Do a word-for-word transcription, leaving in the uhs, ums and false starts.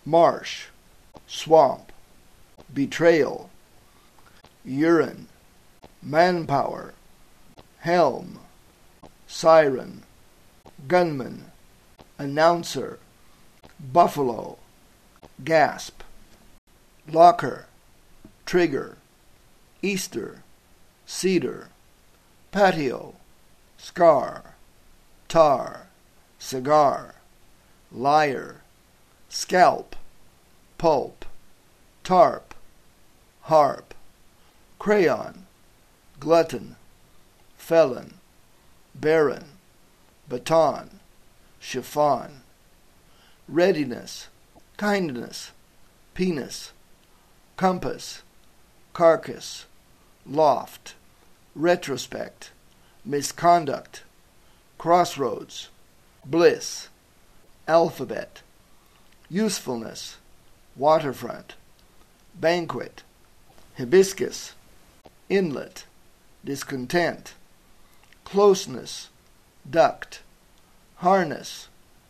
marsh, swamp, betrayal, urine, manpower, helm, siren, gunman, announcer, buffalo, gasp, locker, trigger, Easter, cedar, patio, scar, tar, cigar, liar, scalp, pulp, tarp, harp, crayon, glutton, felon, baron, baton, chiffon, readiness, kindness, penis, compass, carcass, loft, retrospect, misconduct, crossroads, bliss, alphabet, usefulness, waterfront, banquet, hibiscus, inlet, discontent, closeness, duct, harness,